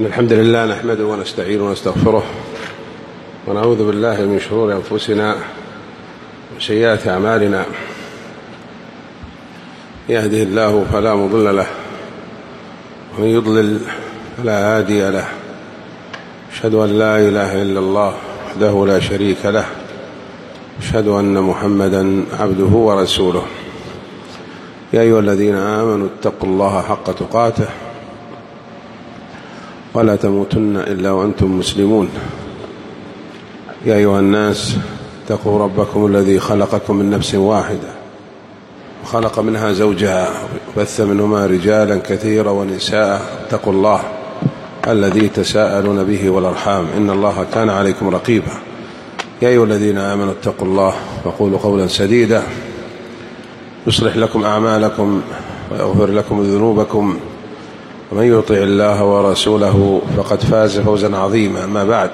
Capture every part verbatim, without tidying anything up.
إن الحمد لله نحمده ونستعينه ونستغفره ونعوذ بالله من شرور أنفسنا وسيئات أعمالنا. يهده الله فلا مضل له ومن يضلل فلا هادي له. أشهد أن لا إله إلا الله وحده لا شريك له. أشهد أن محمدا عبده ورسوله. يا أيها الذين آمنوا اتقوا الله حق تقاته ولا تموتن إلا وأنتم مسلمون. يا أيها الناس اتقوا ربكم الذي خلقكم من نفس واحدة وخلق منها زوجها وبث منهما رجالا كثيرا ونساء. اتقوا الله الذي تساءلون به والأرحام إن الله كان عليكم رقيبا. يا أيها الذين آمنوا اتقوا الله وقولوا قولا سديدا يصلح لكم أعمالكم ويغفر لكم ذنوبكم ومن يطع الله ورسوله فقد فاز فوزا عظيما. ما بعد،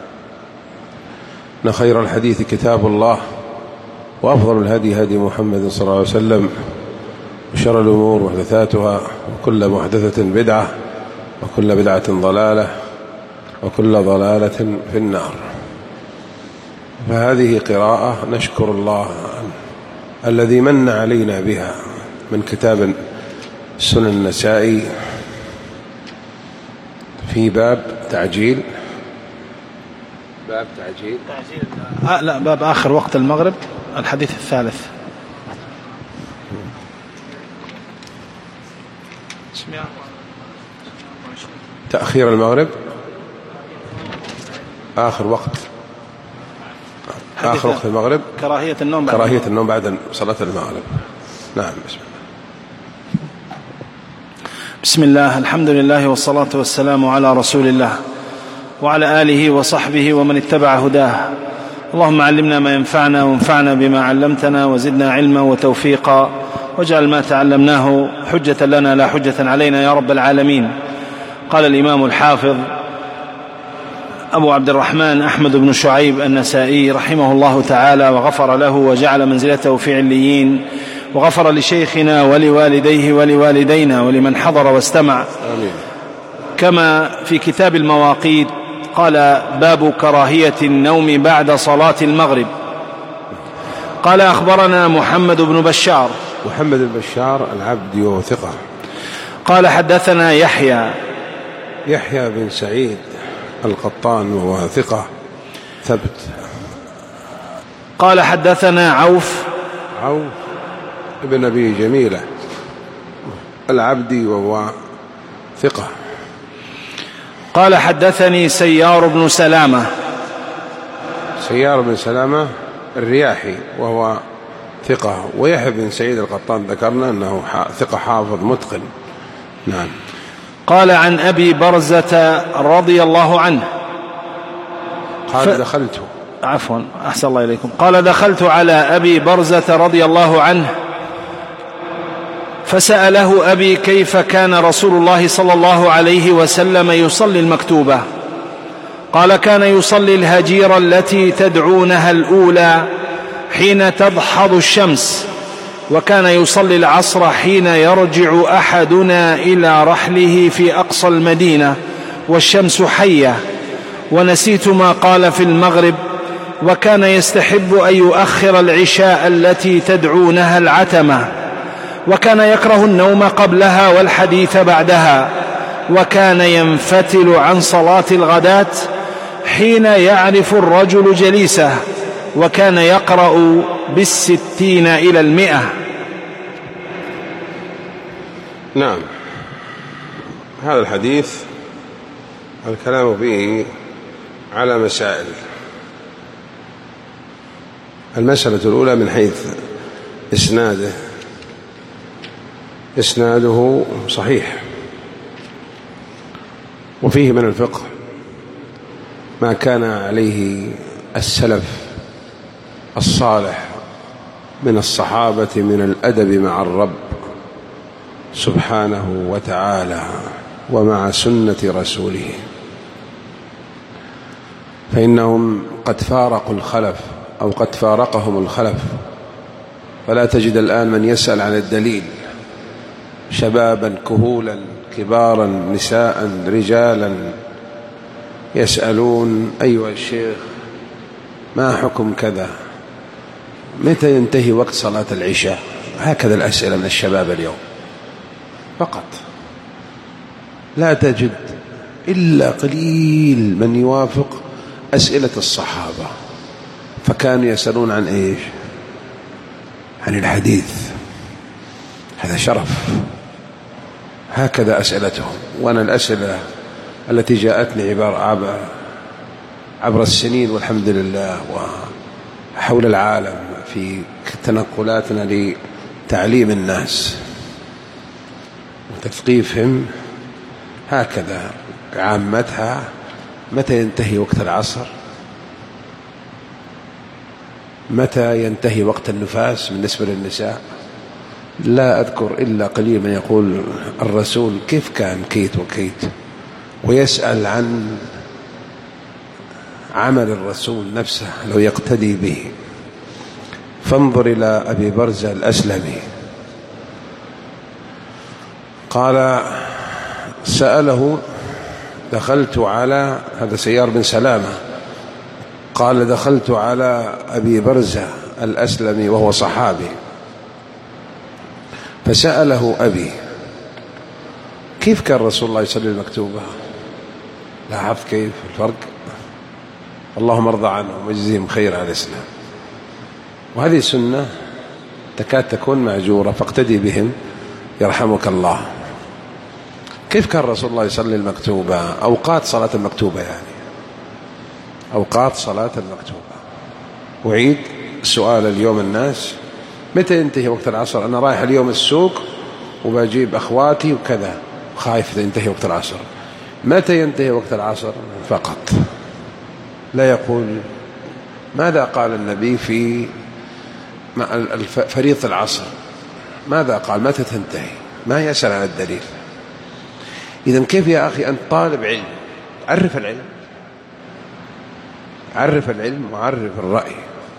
إن خير الحديث كتاب الله وأفضل الهدي هدي محمد صلى الله عليه وسلم وشر الأمور محدثاتها وكل محدثة بدعة وكل بدعة ضلالة وكل ضلالة في النار. فهذه قراءة نشكر الله الذي من علينا بها من كتاب سنن النسائي في باب تعجيل باب تعجيل تعجيل آه لا باب آخر وقت المغرب الحديث الثالث. تأخير المغرب آخر وقت آخر وقت المغرب كراهية النوم بعد كراهية النوم بعد صلاة المغرب. نعم. بسم الله. بسم الله، الحمد لله والصلاة والسلام على رسول الله وعلى آله وصحبه ومن اتبع هداه. اللهم علمنا ما ينفعنا وانفعنا بما علمتنا وزدنا علما وتوفيقا واجعل ما تعلمناه حجة لنا لا حجة علينا يا رب العالمين. قال الإمام الحافظ أبو عبد الرحمن أحمد بن شعيب النسائي رحمه الله تعالى وغفر له وجعل منزلته في عليين، وغفر لشيخنا ولوالديه ولوالدينا ولمن حضر واستمع. آمين. كما في كتاب المواقيت قال: باب كراهية النوم بعد صلاة المغرب. قال: أخبرنا محمد بن بشار محمد بن بشار العبدي وهو ثقة. قال: حدثنا يحيى يحيى بن سعيد القطان وهو ثقة ثبت. قال: حدثنا عوف عوف ابن أبي جميلة العبدي وهو ثقة. قال: حدثني سيار بن سلامة سيار بن سلامة الرياحي وهو ثقة. ويحيى بن سعيد القطان ذكرنا أنه ثقة حافظ متقن. نعم. قال: عن أبي برزة رضي الله عنه قال: ف... دخلت عفوا أحسن الله إليكم. قال: دخلت على أبي برزة رضي الله عنه فسأله أبي كيف كان رسول الله صلى الله عليه وسلم يصلي المكتوبة. قال: كان يصلي الهجيرة التي تدعونها الأولى حين تضحض الشمس، وكان يصلي العصر حين يرجع أحدنا إلى رحله في أقصى المدينة والشمس حية، ونسيت ما قال في المغرب، وكان يستحب أن يؤخر العشاء التي تدعونها العتمة، وكان يكره النوم قبلها والحديث بعدها، وكان ينفتل عن صلاة الغداة حين يعرف الرجل جليسه، وكان يقرأ بالستين إلى المئة. نعم. هذا الحديث الكلام فيه على مسائل. المسألة الأولى من حيث إسناده إسناده صحيح، وفيه من الفقه ما كان عليه السلف الصالح من الصحابة من الأدب مع الرب سبحانه وتعالى ومع سنة رسوله، فإنهم قد فارقوا الخلف أو قد فارقهم الخلف، فلا تجد الآن من يسأل عن الدليل، شبابا كهولا كبارا نساء رجالا يسألون أيها الشيخ ما حكم كذا، متى ينتهي وقت صلاة العشاء؟ هكذا الأسئلة من الشباب اليوم فقط. لا تجد إلا قليل من يوافق أسئلة الصحابة، فكانوا يسألون عن إيش؟ عن الحديث، هذا شرف. هكذا أسئلتهم. وأنا الأسئلة التي جاءتني عبر عبر السنين والحمد لله وحول العالم في تنقلاتنا لتعليم الناس وتثقيفهم، هكذا عامتها: متى ينتهي وقت العصر؟ متى ينتهي وقت النفاس بالنسبة للنساء؟ لا أذكر إلا قليل من يقول الرسول كيف كان كيت وكيت، ويسأل عن عمل الرسول نفسه لو يقتدي به. فانظر إلى أبي برزة الأسلمي، قال سأله دخلت على هذا سيار بن سلامة، قال دخلت على أبي برزة الأسلمي وهو صحابي، فسأله أبي كيف كان رسول الله يصلي المكتوبة؟ لاحظت كيف الفرق؟ اللهم ارضى عنهم واجزهم خير على الإسلام. وهذه سنة تكاد تكون مأجورة، فاقتدي بهم يرحمك الله. كيف كان رسول الله يصلي المكتوبة؟ أوقات صلاة المكتوبة، يعني أوقات صلاة المكتوبة. أعيد السؤال اليوم الناس: متى ينتهي وقت العصر؟ أنا رايح اليوم السوق وبجيب أخواتي وكذا، خايف ينتهي وقت العصر. متى ينتهي وقت العصر فقط، لا يقول ماذا قال النبي في فريضة العصر، ماذا قال، متى تنتهي، ما يسأل عن الدليل. إذن كيف يا أخي أنت طالب علم، عرف العلم، عرف العلم وعرف الرأي.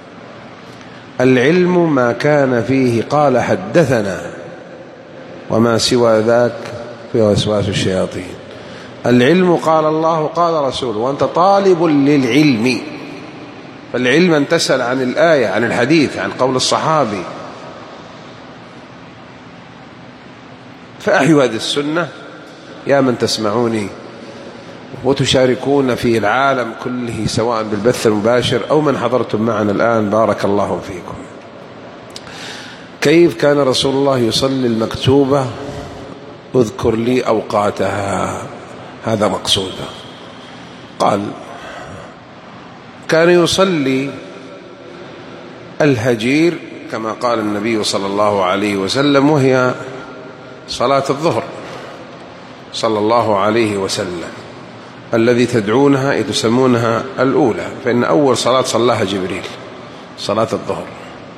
العلم ما كان فيه قال حدثنا، وما سوى ذاك في وسواس الشياطين. العلم قال الله قال رسوله، وأنت طالب للعلم، فالعلم أن تسأل عن الآية، عن الحديث، عن قول الصحابي. فأحيوا هذه السنة يا من تسمعوني وتشاركون في العالم كله، سواء بالبث المباشر أو من حضرتم معنا الآن، بارك الله فيكم. كيف كان رسول الله يصلي المكتوبة؟ اذكر لي أوقاتها، هذا مقصوده. قال كان يصلي الهجير كما قال النبي صلى الله عليه وسلم، وهي صلاة الظهر صلى الله عليه وسلم، الذي تدعونها تسمونها الأولى، فإن أول صلاة صلاها جبريل صلاة الظهر.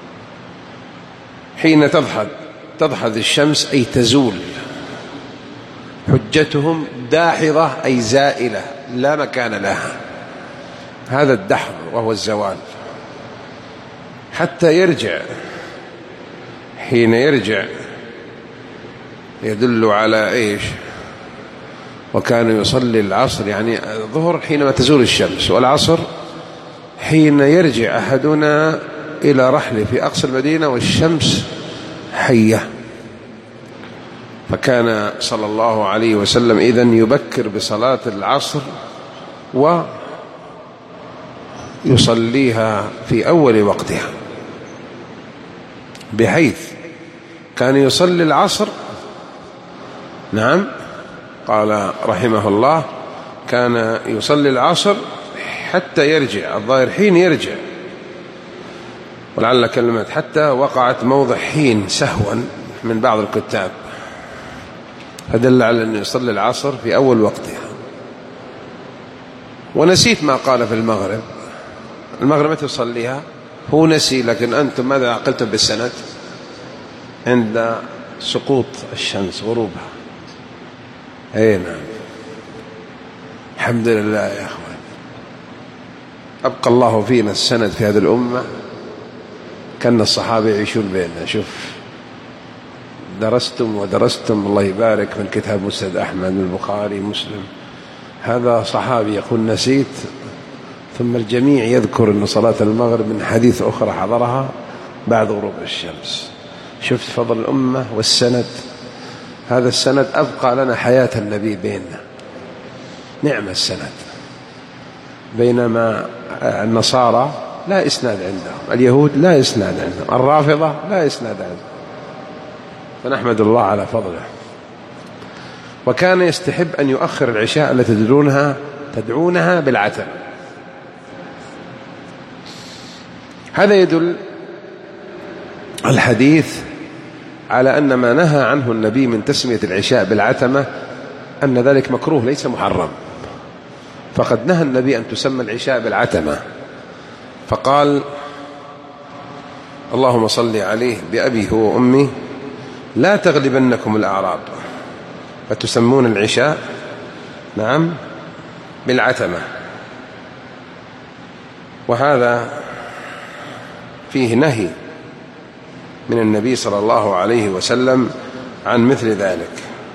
حين تضحد تضحد الشمس أي تزول، حجتهم داحضة أي زائلة لا مكان لها، هذا الدحض وهو الزوال، حتى يرجع. حين يرجع يدل على إيش؟ وكان يصلي العصر، يعني الظهر حينما تزول الشمس، والعصر حين يرجع أحدنا إلى رحله في أقصى المدينة والشمس حية. فكان صلى الله عليه وسلم إذن يبكر بصلاة العصر ويصليها في أول وقتها، بحيث كان يصلي العصر، نعم قال رحمه الله كان يصلي العصر حتى يرجع، الظاهر حين يرجع، ولعل كلمة حتى وقعت موضع حين سهوا من بعض الكتاب، فدل على أنه يصلي العصر في أول وقتها. ونسيت ما قال في المغرب، المغرب متى تصليها؟ هو نسي، لكن أنتم ماذا عقلتم بالسند؟ عند سقوط الشمس غروبها. أي نعم، الحمد لله يا أخوان، أبقى الله فينا السند في هذه الأمة، كان الصحابة يعيشون بيننا. شوف درستم ودرستم الله يبارك من كتاب مسند أحمد، من البخاري، مسلم، هذا صحابي يقول نسيت، ثم الجميع يذكر أن صلاة المغرب من حديث أخرى حضرها بعد غروب الشمس. شفت فضل الأمة والسند، هذا السند أبقى لنا حياة النبي بيننا، نعم السند. بينما النصارى لا إسناد عندهم، اليهود لا إسناد عندهم، الرافضة لا إسناد عندهم، فنحمد الله على فضله. وكان يستحب أن يؤخر العشاء التي تدعونها تدعونها بالعتمة. هذا يدل الحديث على أن ما نهى عنه النبي من تسمية العشاء بالعتمة أن ذلك مكروه ليس محرم. فقد نهى النبي أن تسمى العشاء بالعتمة، فقال اللهم صل عليه بأبي هو وأمي لا تغلبنكم الأعراب، فتسمون العشاء نعم بالعتمة. وهذا فيه نهي من النبي صلى الله عليه وسلم عن مثل ذلك.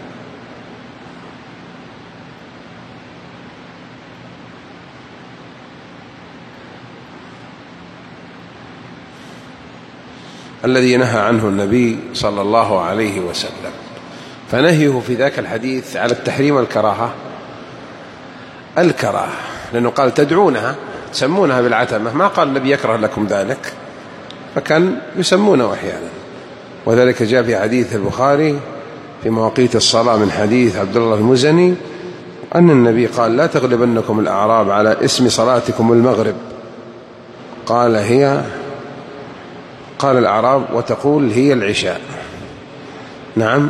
الذي نهى عنه النبي صلى الله عليه وسلم. فنهيه في ذاك الحديث على التحريم والكراهة، الكراهة، لأنه قال تدعونها تسمونها بالعتمة، ما قال النبي يكره لكم ذلك، فكان يسمونه أحيانا. وذلك جاء في حديث البخاري في مواقيت الصلاة من حديث عبد الله المزني أن النبي قال لا تغلبنكم الأعراب على اسم صلاتكم المغرب، قال هي قال الأعراب وتقول هي العشاء، نعم،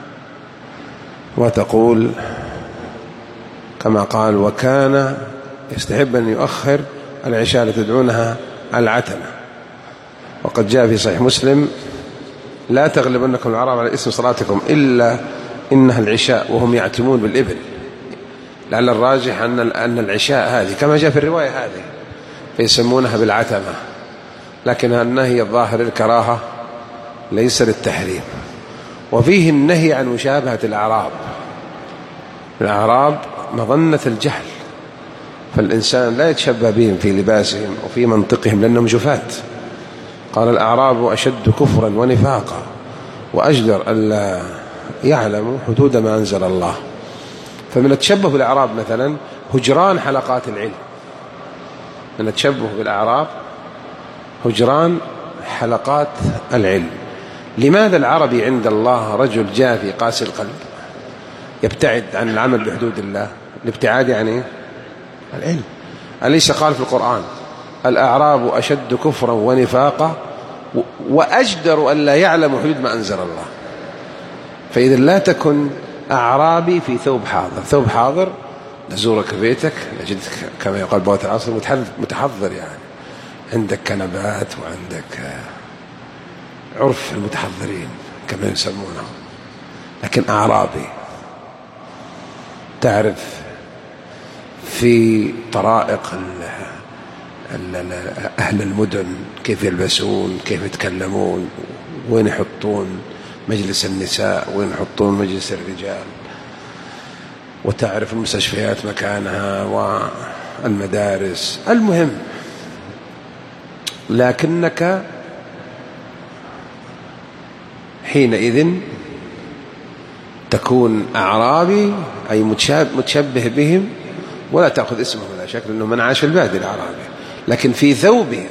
وتقول كما قال وكان يستحب أن يؤخر العشاء لتدعونها العتمة. وقد جاء في صحيح مسلم لا تغلبنكم الأعراب على اسم صلاتكم إلا إنها العشاء وهم يعتمون بالإبل، لعل الراجح أن أن العشاء هذه كما جاء في الرواية هذه فيسمونها بالعتمة، لكن النهي الظاهر الكراهة ليس للتحريم. وفيه النهي عن مشابهة الأعراب. الأعراب مظنة الجهل، فالإنسان لا يتشبه بهم في لباسهم وفي منطقهم لأنهم جفاة. قال الأعراب أشد كفرا ونفاقا وأجدر ألا يعلموا حدود ما أنزل الله. فمن التشبه بالأعراب مثلا هجران حلقات العلم، من التشبه بالأعراب هجران حلقات العلم. لماذا العربي عند الله رجل جافي قاسي القلب يبتعد عن العمل بحدود الله؟ الابتعاد يعني العلم. أليس قال في القرآن الأعراب أشد كفرا ونفاقا وأجدر أن لا يعلم حدود ما أنزل الله. فإذا لا تكن أعرابي في ثوب حاضر. ثوب حاضر نزورك في بيتك نجدك كما يقال بوات العصر متحضر، يعني عندك كنبات وعندك عرف المتحضرين كما يسمونه. لكن أعرابي تعرف في طرائق أهل المدن كيف يلبسون، كيف يتكلمون، وين يحطون مجلس النساء، وين يحطون مجلس الرجال، وتعرف المستشفيات مكانها والمدارس، المهم. لكنك حينئذ تكون أعرابي أي متشبه بهم، ولا تأخذ اسمهم لا شك لأنه من عاش في البادية الأعرابي، لكن في ثوبهم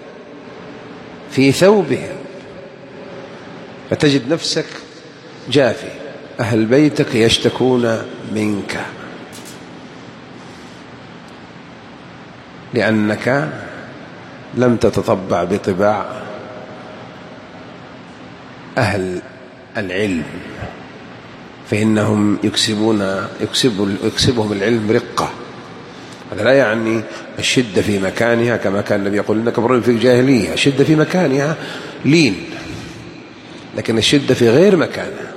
في ثوبهم فتجد نفسك جافي، أهل بيتك يشتكون منك لأنك لم تتطبع بطباع أهل العلم، فإنهم يكسبون يكسب يكسبهم العلم رقة. هذا لا يعني الشدة في مكانها، كما كان النبي يقول إنك امرؤ في الجاهلية، الشدة في مكانها لين، لكن الشدة في غير مكانها.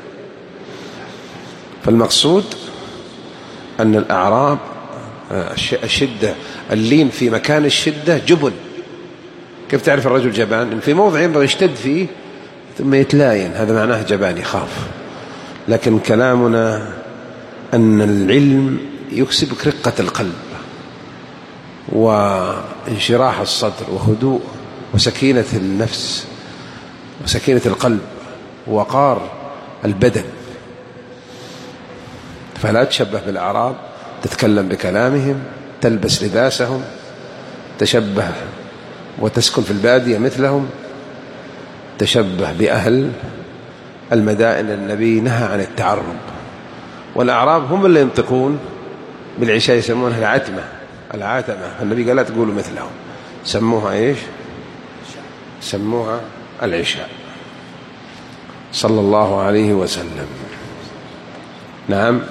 فالمقصود أن الأعراب الشدة اللين في مكان الشدة جبن. كيف تعرف الرجل جبان؟ إن في موضع ينبغي يشتد فيه ثم يتلاين، هذا معناه جبان، يخاف. لكن كلامنا أن العلم يكسبك رقة القلب وانشراح الصدر وهدوء وسكينة النفس وسكينة القلب ووقار البدن. فلا تشبه بالأعراب، تتكلم بكلامهم، تلبس لباسهم، تشبه وتسكن في البادية مثلهم، تشبه بأهل المدائن. النبي نهى عن التعرب، والأعراب هم اللي ينطقون بالعشاء يسمونها العتمة العاتمة، النبي قال لا تقولوا مثلهم، سموها إيش؟ سموها العشاء صلى الله عليه وسلم. نعم.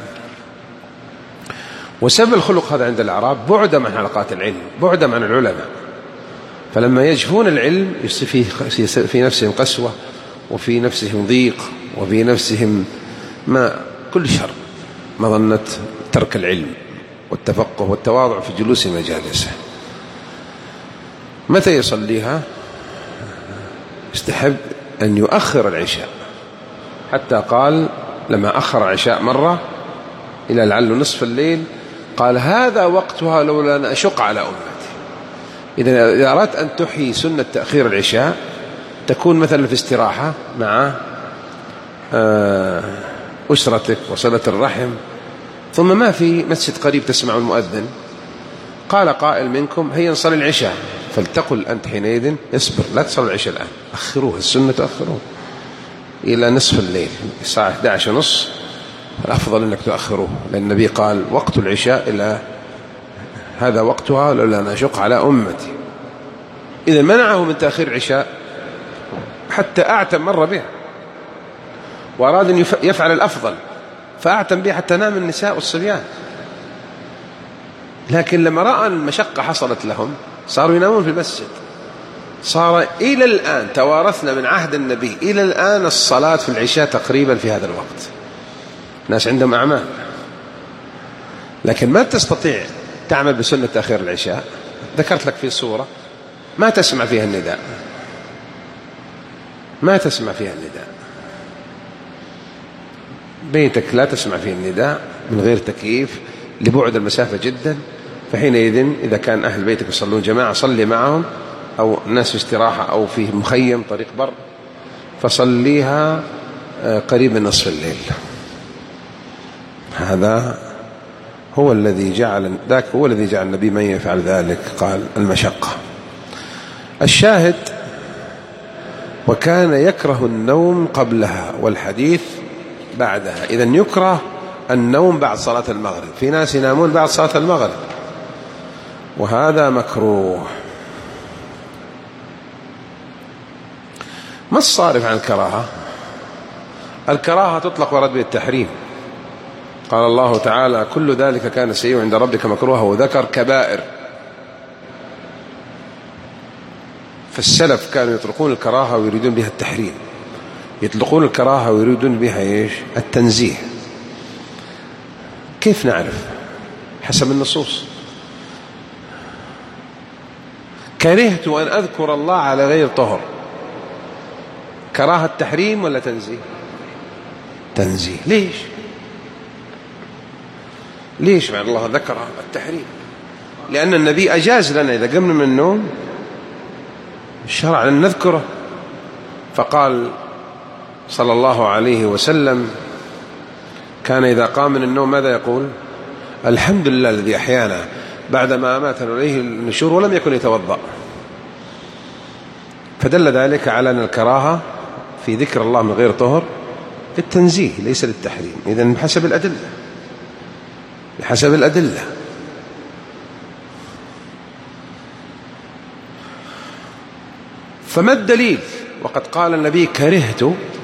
وسبب الخلق هذا عند الأعراب بعدهم عن حلقات العلم، بعدهم عن العلماء، فلما يجفون العلم يصير في نفسهم قسوة وفي نفسهم ضيق وفي نفسهم ما كل شر، مظنة ترك العلم والتفقه والتواضع في جلوس مجالسه. متى يصليها؟ استحب أن يؤخر العشاء، حتى قال لما أخر العشاء مرة إلى لعله نصف الليل قال هذا وقتها لولا أن أشق على أمتي. إذا أردت أن تحيي سنة تأخير العشاء تكون مثلا في استراحة مع أسرتك وصلة الرحم، ثم ما في مسجد قريب تسمع المؤذن، قال قائل منكم هيا نصلي العشاء، فلتقل أنت حينئذ اصبر لا تصلي العشاء الآن، أخروه، السنة تأخروه إلى نصف الليل الساعة إحدى عشر ونصف، الأفضل أنك تأخروه، لأن النبي قال وقت العشاء إلى هذا وقتها لولا أن أشق على أمتي. إذا منعه من تأخير العشاء حتى أعتم مر به وأراد أن يفعل الأفضل فأعتم به حتى نام النساء والصبيان، لكن لما رأى المشقة حصلت لهم صاروا ينامون في المسجد. صار إلى الآن توارثنا من عهد النبي إلى الآن الصلاة في العشاء تقريبا في هذا الوقت، ناس عندهم أعمال، لكن ما تستطيع تعمل بسنة تأخير العشاء. ذكرت لك في صورة ما تسمع فيها النداء، ما تسمع فيها النداء، بيتك لا تسمع فيه النداء من غير تكييف لبعد المسافة جدا، فحينئذ إذا كان أهل بيتك يصلون جماعة صلي معهم، أو الناس في استراحة أو في مخيم طريق بر فصليها قريب من نصف الليل. هذا هو الذي جعل ذاك هو الذي جعل النبي من يفعل ذلك قال المشقة. الشاهد وكان يكره النوم قبلها والحديث بعدها. إذن يكره النوم بعد صلاة المغرب، في ناس ينامون بعد صلاة المغرب وهذا مكروه. ما الصارف عن الكراهة؟ الكراهة تطلق ورد بالتحريم، قال الله تعالى كل ذلك كان سيئا عند ربك مكروها، وذكر كبائر. فالسلف كانوا يطلقون الكراهة ويريدون بها التحريم، يطلقون الكراهة ويريدون بها إيش؟ التنزيه. كيف نعرف؟ حسب النصوص. كرهت أن أذكر الله على غير طهر، كراهة تحريم ولا تنزيه؟ تنزيه. ليش؟ ليش مع الله ذكر التحريم؟ لأن النبي أجاز لنا إذا قمنا من النوم الشرع أن نذكره، فقال صلى الله عليه وسلم كان إذا قام من النوم ماذا يقول؟ الحمد لله الذي أحيانا بعدما أماتنا إليه النشور ولم يكن يتوضأ. فدل ذلك على أن الكراهة في ذكر الله من غير طهر للتنزيه ليس للتحريم. إذن بحسب الأدلة، بحسب الأدلة. فما الدليل؟ وقد قال النبي كرهت،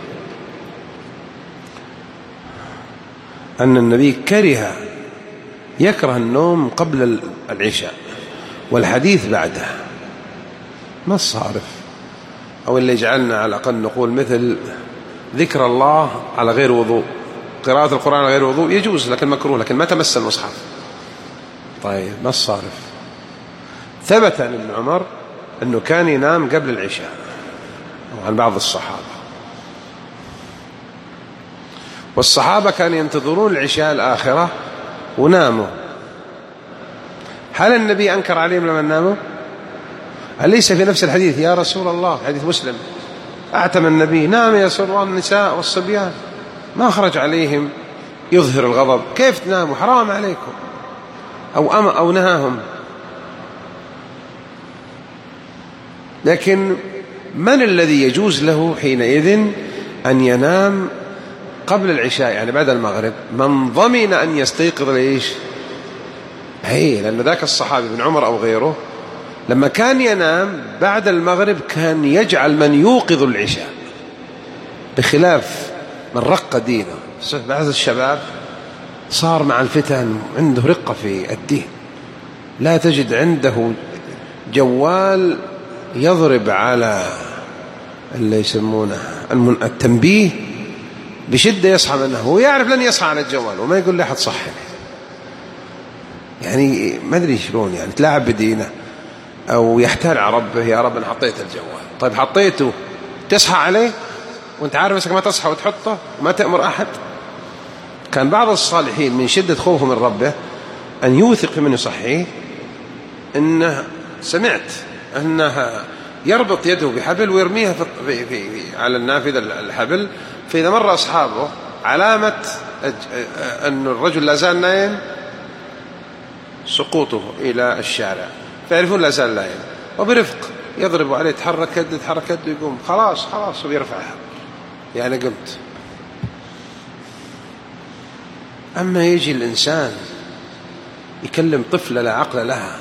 أن النبي كره يكره النوم قبل العشاء والحديث بعده. ما الصارف؟ أو اللي يجعلنا على الأقل نقول مثل ذكر الله على غير وضوء، قراءة القرآن على غير وضوء يجوز لكن مكروه، لكن ما تمس المصحف. طيب ما الصارف؟ ثبت عن ابن عمر أنه كان ينام قبل العشاء وعن بعض الصحابة، والصحابة كانوا ينتظرون العشاء الآخرة وناموا هل النبي أنكر عليهم لما ناموا؟ أليس في نفس الحديث يا رسول الله، حديث مسلم، أعتم النبي نام يا رسول الله النساء والصبيان، ما خرج عليهم يظهر الغضب، كيف تناموا حرام عليكم، أو أم أو نهاهم. لكن من الذي يجوز له حينئذ أن ينام قبل العشاء يعني بعد المغرب؟ من ضمن أن يستيقظ ليش؟ هي لأن ذاك الصحابي ابن عمر أو غيره لما كان ينام بعد المغرب كان يجعل من يوقظ العشاء، بخلاف من رق دينه. بعض الشباب صار مع الفتن عنده رقة في الدين، لا تجد عنده جوال يضرب على اللي يسمونه التنبيه بشدة يصحى منه، هو يعرف لن يصحى على الجوال وما يقول لي أحد صحي، يعني ما أدري شلون، يعني تلاعب بدينه أو يحتال على ربه، يا رب أنا حطيت الجوال، طيب حطيته تصحى عليه وانت عارف نفسك ما تصحى وتحطه وما تأمر أحد. كان بعض الصالحين من شدة خوفه من ربه أن يوثق من يصحيه، إنه سمعت أنها يربط يده بحبل ويرميها في في في على النافذة الحبل، فإذا مر أصحابه علامة أن الرجل لا زال نايم سقوطه إلى الشارع، فيعرفون لا زال نايم، وبرفق يضرب عليه، تحرك يده تحرك يده، يقوم خلاص خلاص ويرفعها، يعني قمت. أما يجي الإنسان يكلم طفلة لا عقل لها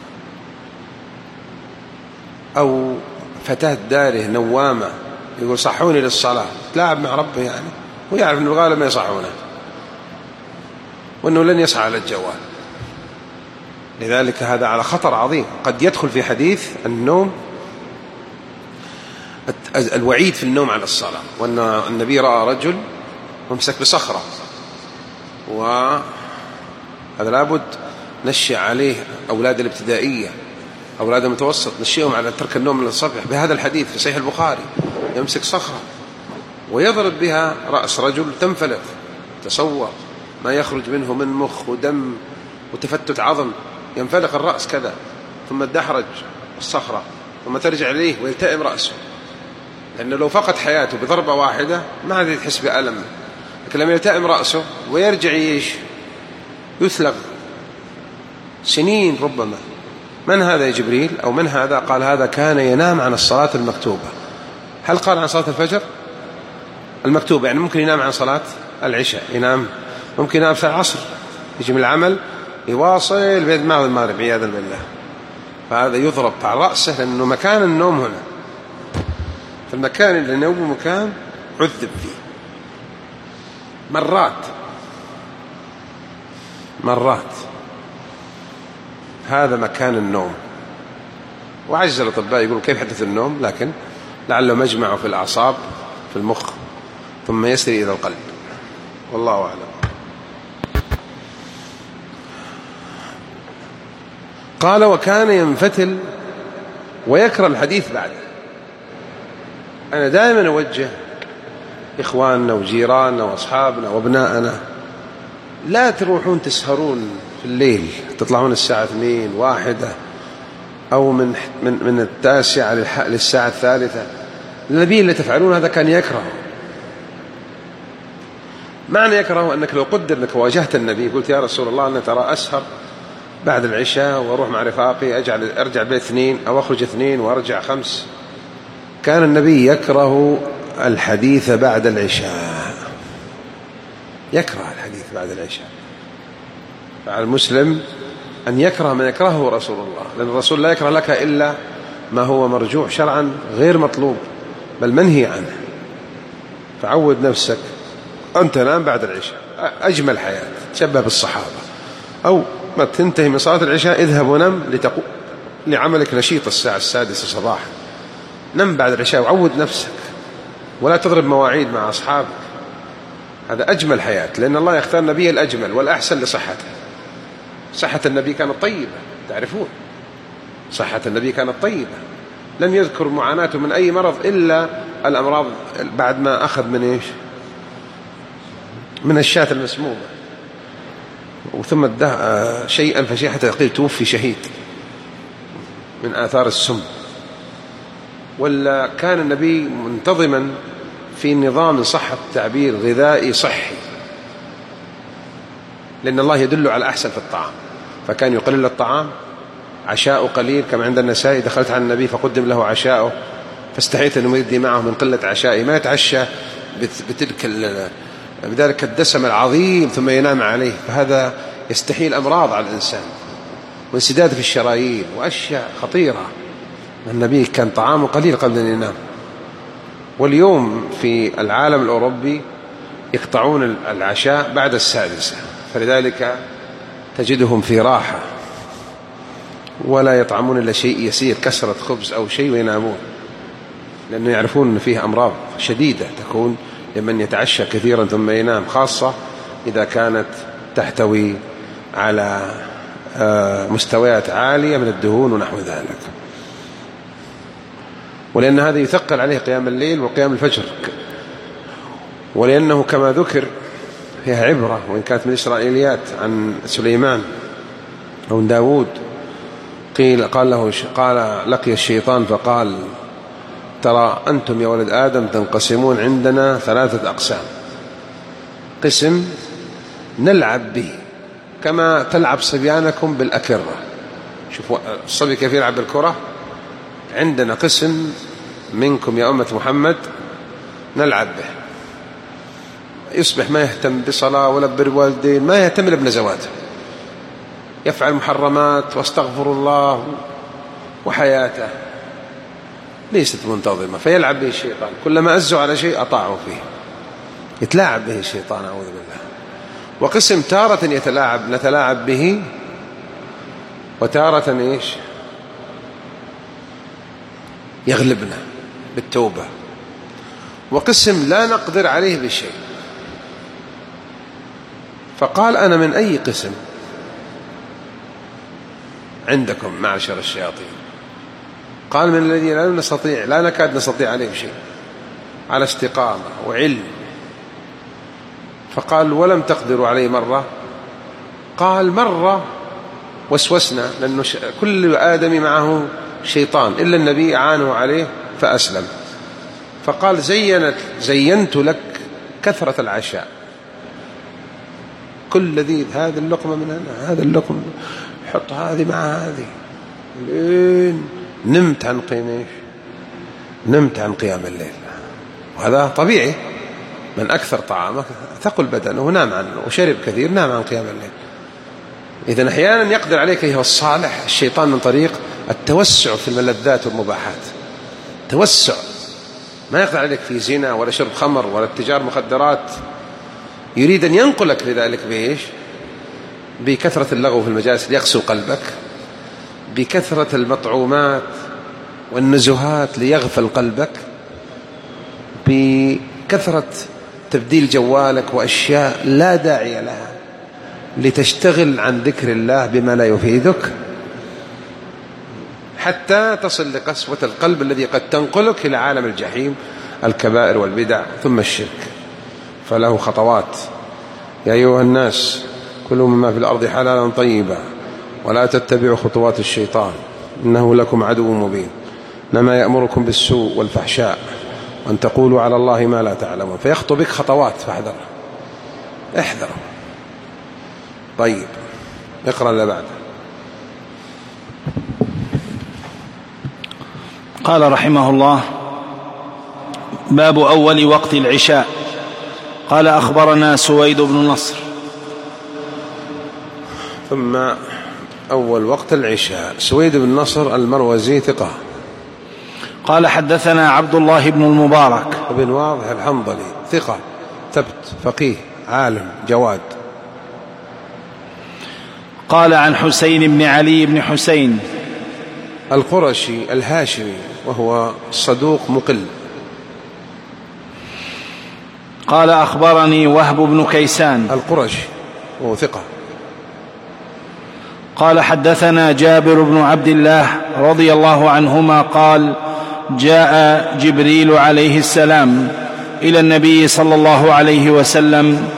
أو فتاة داره نوامة يقول صحوني للصلاة، تلاعب مع ربه يعني، ويعرف أنه الغالب ما يصحونه وأنه لن يصحى على الجوال. لذلك هذا على خطر عظيم، قد يدخل في حديث النوم الوعيد في النوم على الصلاة، وأن النبي رأى رجل ممسك بصخرة، وهذا لابد نشأ عليه أولاد الابتدائية أولاد المتوسط، نشئهم على ترك النوم من الصبح بهذا الحديث في صحيح البخاري، يمسك صخرة ويضرب بها رأس رجل تنفلق، تصور ما يخرج منه من مخ ودم وتفتت عظم، ينفلق الرأس كذا، ثم الدحرج الصخرة ثم ترجع إليه ويلتئم رأسه، لأنه لو فقد حياته بضربة واحدة ما عاد يحس بألم، لكن لما يلتئم رأسه ويرجع يعيش يثلغ سنين ربما. من هذا يا جبريل؟ أو من هذا؟ قال هذا كان ينام عن الصلاة المكتوبة. هل قال عن صلاة الفجر المكتوبة؟ يعني ممكن ينام عن صلاة العشاء، ينام ممكن ينام في العصر، يجي من العمل يواصل بيد معه المغرب عياذا بالله، فهذا يضرب على رأسه، لأنه مكان النوم هنا، فالمكان اللي نومه مكان عذب فيه مرات مرات، هذا مكان النوم. وعجز الأطباء يقولوا كيف حدث النوم، لكن لعله مجمع في الأعصاب في المخ ثم يسري إلى القلب، والله أعلم. قال وكان ينفتل ويكره الحديث بعده. أنا دائما أوجه إخواننا وجيراننا وأصحابنا وابنائنا، لا تروحون تسهرون في الليل، تطلعون الساعة اثنين واحدة أو من من من التاسعة للساعة الثالثة. النبي اللي تفعلون هذا كان يكره. معنى يكره أنك لو قدر أنك واجهت النبي قلت يا رسول الله أنا ترى أسهر بعد العشاء وأروح مع رفاقي، أجعل أرجع بيت اثنين أو أخرج اثنين وأرجع خمس، كان النبي يكره الحديث بعد العشاء، يكره الحديث بعد العشاء. فعلى المسلم أن يكره ما يكرهه رسول الله، لأن الرسول لا يكره لك إلا ما هو مرجوع شرعا غير مطلوب بل منهي عنه. فعود نفسك أن تنام بعد العشاء، أجمل حياة، تشبه بالصحابة. أو ما تنتهي من صلاة العشاء اذهب ونم لتقو... لعملك نشيط الساعة السادسة صباحا، نم بعد العشاء وعود نفسك، ولا تضرب مواعيد مع أصحابك. هذا أجمل حياة، لأن الله يختار النبي الأجمل والأحسن لصحته. صحة النبي كانت طيبة، تعرفون صحة النبي كانت طيبة، لم يذكر معاناته من أي مرض إلا الأمراض بعد ما أخذ من إيش؟ من الشاة المسمومة. وثم اداه شيئا فشيئا حتى قيل توفي شهيد من آثار السم. ولا كان النبي منتظما في نظام صح التعبير غذائي صحي، لأن الله يدل على أحسن في الطعام، فكان يقلل الطعام، عشاء قليل كما عند النسائي، دخلت على النبي فقدم له عشاءه فاستحيت أن يمدي معه من قلة عشائه، ما يتعشى بتلك بذلك الدسم العظيم ثم ينام عليه، فهذا يستحيل أمراض على الإنسان وانسداد في الشرايين وأشياء خطيرة. النبي كان طعامه قليل قبل أن ينام. واليوم في العالم الأوروبي يقطعون العشاء بعد السادسة، فلذلك تجدهم في راحة ولا يطعمون إلا شيء يسير، كسرة خبز أو شيء، وينامون، لأنه يعرفون أن فيه أمراض شديدة تكون لمن يتعشى كثيرا ثم ينام، خاصة إذا كانت تحتوي على مستويات عالية من الدهون ونحو ذلك. ولأن هذا يثقل عليه قيام الليل وقيام الفجر، ولأنه كما ذكر فيها عبرة، وإن كانت من الإسرائيليات عن سليمان أو داود، قيل قال له قال لقي الشيطان فقال ترى أنتم يا ولد آدم تنقسمون عندنا ثلاثة أقسام، قسم نلعب به كما تلعب صبيانكم بالأكرة، شوفوا الصبي كيف يلعب بالكرة، عندنا قسم منكم يا أمة محمد نلعب به، يصبح ما يهتم بصلاة ولا بر والدين، ما يهتم إلا بنزواته، يفعل محرمات واستغفر الله، وحياته ليست منتظمة، فيلعب به الشيطان، كلما أزوا على شيء أطاعوا فيه، يتلاعب به الشيطان أعوذ بالله. وقسم تارة يتلاعب نتلاعب به، وتارة إيش يغلبنا بالتوبة، وقسم لا نقدر عليه بشيء. فقال أنا من أي قسم عندكم معشر الشياطين؟ قال من الذي لا نستطيع لا نكاد نستطيع عليه شيء، على استقامة وعلم. فقال ولم تقدروا عليه مرة؟ قال مرة وسوسنا، لأنه كل آدم معه شيطان إلا النبي عانه عليه فأسلم. فقال زينت زينت لك كثرة العشاء، كل لذيذ، هذه اللقمة من هنا، هذا اللقمة حط هذه مع هذه، لين نمت عن قيام نمت عن قيام الليل. وهذا طبيعي، من أكثر طعامه ثقل بدنه نام عنه، وشرب كثير نام عن قيام الليل. إذن أحيانا يقدر عليك أيها الصالح الشيطان من طريق التوسع في الملذات والمباحات، توسع، ما يقدر عليك في زنا ولا شرب خمر ولا اتجار مخدرات، يريد أن ينقلك لذلك بإيش؟ بكثرة اللغو في المجالس ليقسو قلبك، بكثرة المطعومات والنزهات ليغفل قلبك، بكثرة تبديل جوالك وأشياء لا داعي لها لتشتغل عن ذكر الله بما لا يفيدك، حتى تصل لقسوة القلب الذي قد تنقلك إلى عالم الجحيم، الكبائر والبدع ثم الشرك. فله خطوات. يا أيها الناس كلوا مما في الأرض حلالا طيبا ولا تتبعوا خطوات الشيطان إنه لكم عدو مبين، إنما يأمركم بالسوء والفحشاء وأن تقولوا على الله ما لا تعلمون. فيخطو بك خطوات، فاحذر احذر. طيب اقرأ اللي بعده. قال رحمه الله: باب أول وقت العشاء. قال أخبرنا سويد بن نصر. ثم أول وقت العشاء. سويد بن نصر المروزي ثقة. قال حدثنا عبد الله بن المبارك بن واضح الحنظلي ثقة ثبت فقيه عالم جواد. قال عن حسين بن علي بن حسين القرشي الهاشمي وهو صدوق مقل. قال أخبرني وهب بن كيسان القرشي وهو ثقة. قال حدثنا جابر بن عبد الله رضي الله عنهما قال: جاء جبريل عليه السلام إلى النبي صلى الله عليه وسلم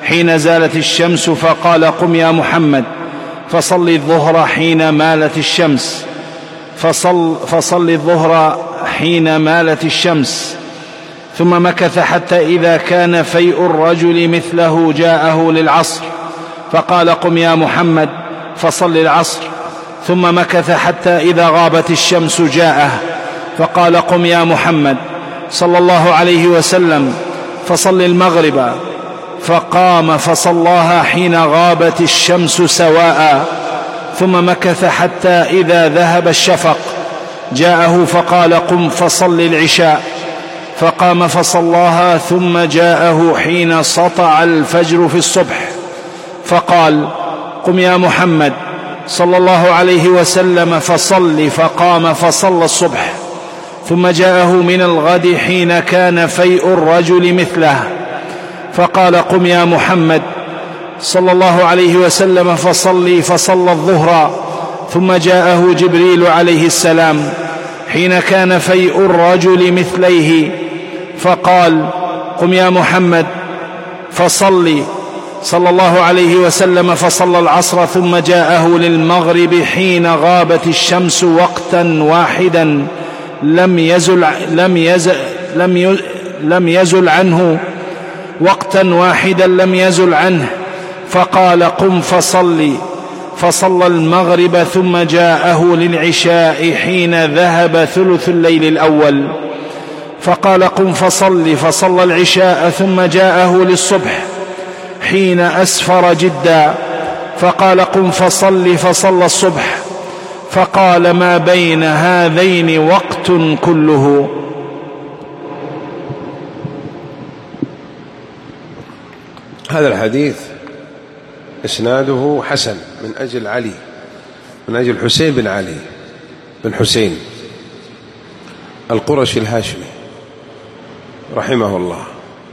حين زالت الشمس فقال قم يا محمد فصل الظهر حين مالت الشمس فصل, فصل الظهر حين مالت الشمس ثم مكث حتى إذا كان فيء الرجل مثله جاءه للعصر فقال قم يا محمد فصل العصر ثم مكث حتى إذا غابت الشمس جاءه فقال قم يا محمد صلى الله عليه وسلم فصل المغرب فقام فصلاها حين غابت الشمس سواء ثم مكث حتى إذا ذهب الشفق جاءه فقال قم فصل العشاء فقام فصلاها ثم جاءه حين سطع الفجر في الصبح فقال قم يا محمد صلى الله عليه وسلم فصل فقام فصلى الصبح ثم جاءه من الغد حين كان فيء الرجل مثله فقال قم يا محمد صلى الله عليه وسلم فصلي فصلى الظهر ثم جاءه جبريل عليه السلام حين كان فيء الرجل مثليه فقال قم يا محمد فصلي صلى الله عليه وسلم فصلى العصر ثم جاءه للمغرب حين غابت الشمس وقتا واحدا لم يزل لم يزل لم يزل, لم يزل عنه وقتا واحدا لم يزل عنه فقال قم فصلي فصلى المغرب ثم جاءه للعشاء حين ذهب ثلث الليل الأول فقال قم فصلي فصلى العشاء ثم جاءه للصبح حين أسفر جدا فقال قم فصلي فصلى الصبح فقال ما بين هذين وقت كله. هذا الحديث إسناده حسن من أجل علي من أجل حسين بن علي بن حسين القرشي الهاشمي رحمه الله.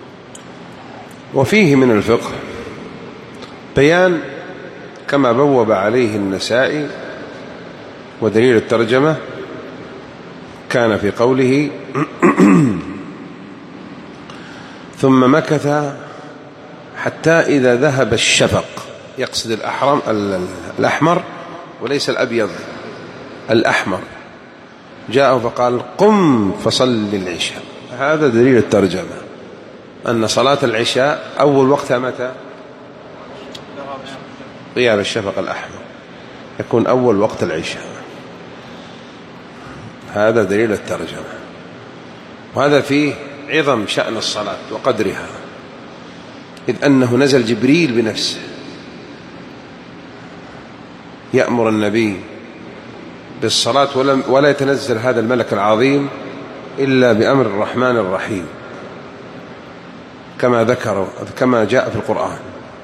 وفيه من الفقه بيان كما بوب عليه النسائي ودليل الترجمة كان في قوله ثم مكث حتى إذا ذهب الشفق، يقصد الأحرم الأحمر وليس الأبيض الأحمر، جاءه فقال قم فصل العشاء. هذا دليل الترجمة أن صلاة العشاء أول وقتها متى؟ غياب الشفق الأحمر يكون أول وقت العشاء. هذا دليل الترجمة، وهذا فيه عظم شأن الصلاة وقدرها، إذ أنه نزل جبريل بنفسه يأمر النبي بالصلاة، ولا يتنزل هذا الملك العظيم إلا بأمر الرحمن الرحيم كما ذكر كما جاء في القرآن.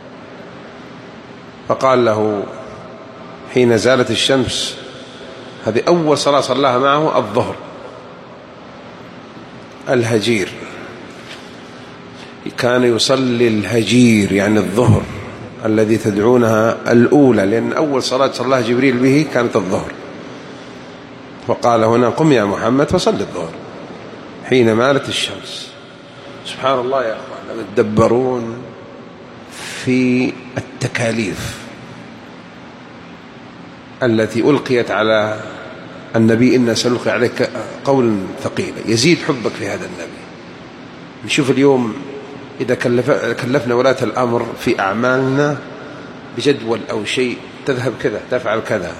فقال له حين زالت الشمس، هذه أول صلاة صلاها معه الظهر الهجير، كان يصلي الهجير يعني الظهر الذي تدعونها الأولى، لأن أول صلاة صلاها جبريل به كانت الظهر. فقال هنا قم يا محمد فصل الظهر حين مالت الشمس. سبحان الله يا أخوان، لما تدبرون في التكاليف التي ألقيت على النبي إن سنلقي عليك قول ثقيل يزيد حبك في هذا النبي. نشوف اليوم إذا كلف كلفنا ولاة الأمر في أعمالنا بجدول أو شيء، تذهب كذا تفعل كذا،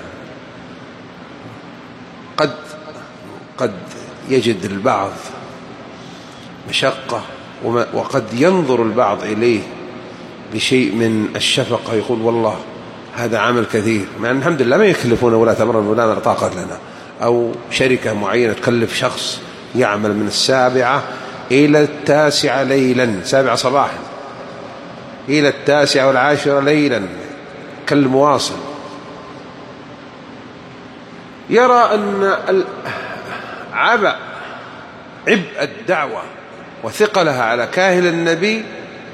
قد قد يجد البعض مشقة، وقد ينظر البعض إليه بشيء من الشفقة، يقول والله هذا عمل كثير، مع أن الحمد لله ما يكلفون ولاة أمر ولا طاقة لنا، أو شركة معينة تكلف شخص يعمل من السابعة إلى التاسعة ليلا، سابعة صباحا إلى التاسعة والعاشرة ليلا كالمواصل، يرى أن عبء عبء الدعوة وثقلها على كاهل النبي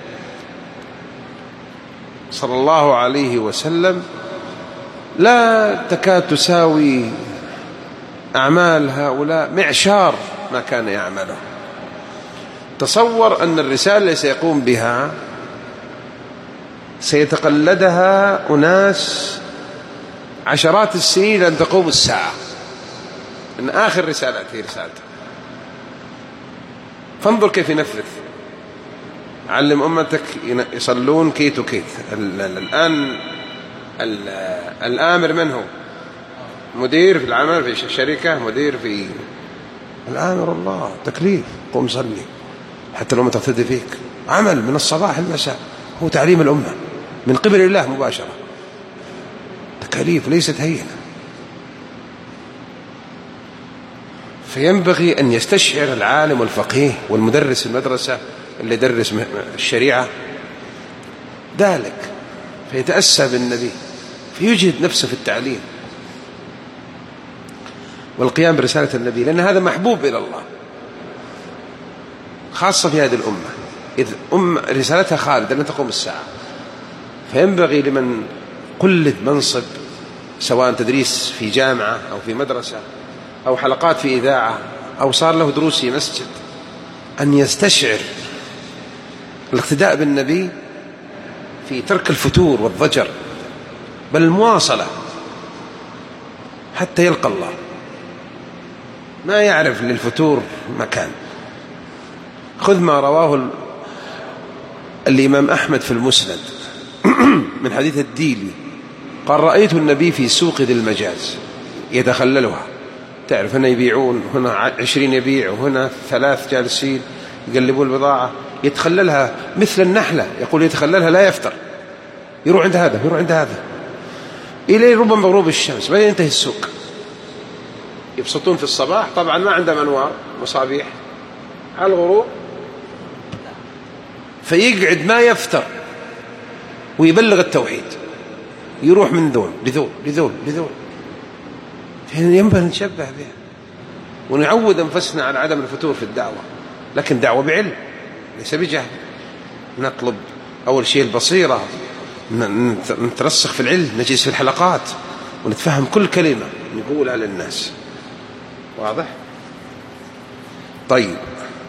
صلى الله عليه وسلم لا تكاد تساوي أعمال هؤلاء معشار ما كان يعمله. تصور أن الرسالة سيقوم بها سيتقلدها أناس عشرات السنين لن تقوم الساعة، من آخر رسالة هي رسالته. فانظر كيف ينفذ. علم أمتك يصلون كيت وكيت. الآن الآمر من هو؟ مدير في العمل، في الشركة، مدير في الآمر الله، تكليف، قم صلي حتى لو ما تقتدي فيك. عمل من الصباح المساء، هو تعليم الأمة من قبل الله مباشرة. تكاليف ليست هينة. فينبغي أن يستشعر العالم والفقيه والمدرس المدرسة اللي يدرس الشريعة ذلك، فيتأسى بالنبي، فيجهد نفسه في التعليم والقيام برسالة النبي، لأن هذا محبوب إلى الله، خاصة في هذه الأمة إذ أم رسالتها خالدة لن تقوم الساعة. فينبغي لمن قلد منصب سواء تدريس في جامعة أو في مدرسة أو حلقات في إذاعة أو صار له دروس في مسجد أن يستشعر الاقتداء بالنبي في ترك الفتور والضجر، بل المواصلة حتى يلقى الله. ما يعرف للفتور مكان. خذ ما رواه الإمام أحمد في المسند من حديث الديلي قال: رأيت النبي في سوق ذي المجاز يتخللها. تعرف هنا يبيعون، هنا عشرين يبيع، وهنا ثلاث جالسين يقلبون البضاعة، يتخللها مثل النحلة. يقول يتخللها لا يفتر، يروح عند هذا يروح عند هذا إلى ربما غروب الشمس، بعدين ينتهي السوق. يبسطون في الصباح، طبعا ما عندهم أنوار مصابيح، على الغروب فيقعد ما يفتر ويبلغ التوحيد، يروح من ذول لذول لذول لذول. ينبغي نشبه بها ونعود أنفسنا على عدم الفتور في الدعوة، لكن دعوة بعلم ليس بجهل. نطلب أول شيء البصيرة، نترسخ في العلم، نجلس في الحلقات ونتفهم كل كلمة نقولها للناس. واضح؟ طيب،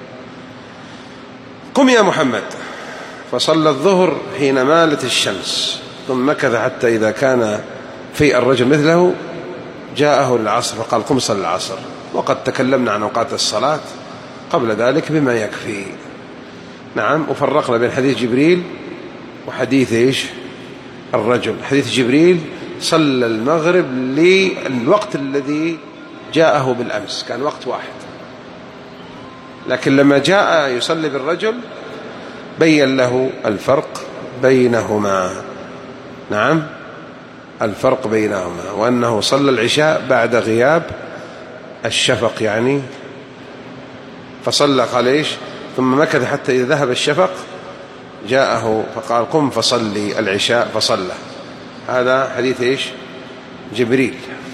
قم يا محمد فصلى الظهر حين مالت الشمس، ثم مكث حتى إذا كان في الرجل مثله جاءه العصر فقال: قم صل العصر. وقد تكلمنا عن أوقات الصلاة قبل ذلك بما يكفي. نعم، وفرقنا بين حديث جبريل وحديث إيش الرجل. حديث جبريل صلى المغرب للوقت الذي جاءه بالأمس، كان وقت واحد، لكن لما جاء يصلي بالرجل بين له الفرق بينهما. نعم، الفرق بينهما، وأنه صلى العشاء بعد غياب الشفق، يعني فصلى قال إيش ثم مكث حتى إذا ذهب الشفق جاءه فقال: قم فصلي العشاء، فصلى. هذا حديث إيش جبريل.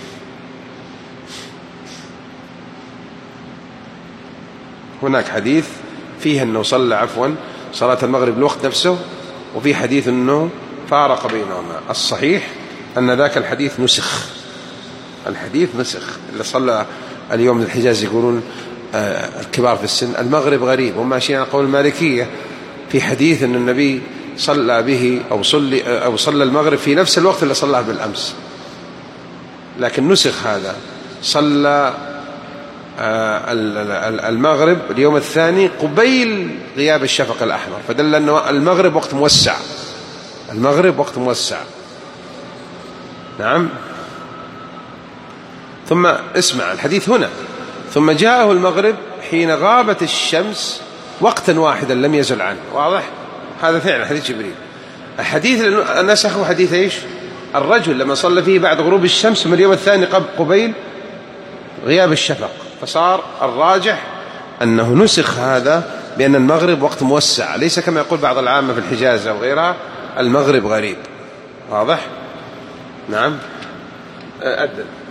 هناك حديث فيه أنه صلى عفوا صلاة المغرب الوقت نفسه، وفي حديث أنه فارق بينهما. الصحيح أن ذاك الحديث نسخ، الحديث نسخ. اللي صلى اليوم الحجاز يقولون آه الكبار في السن المغرب غريب، هم ماشيين على قول المالكية في حديث أن النبي صلى به أو صلى أو صلى المغرب في نفس الوقت اللي صلاه بالأمس، لكن نسخ هذا. صلى آه المغرب اليوم الثاني قبيل غياب الشفق الأحمر، فدل أنه المغرب وقت موسع، المغرب وقت موسع. نعم. ثم اسمع الحديث هنا: ثم جاءه المغرب حين غابت الشمس وقتا واحدا لم يزل عنه. واضح؟ هذا فعلا حديث جبريل. الحديث نسخه حديث ايش الرجل لما صلى فيه بعد غروب الشمس من اليوم الثاني قبيل غياب الشفق، فصار الراجح أنه نسخ هذا بأن المغرب وقت موسع، ليس كما يقول بعض العامة في الحجاز أو غيرها المغرب غريب. واضح؟ نعم. أدل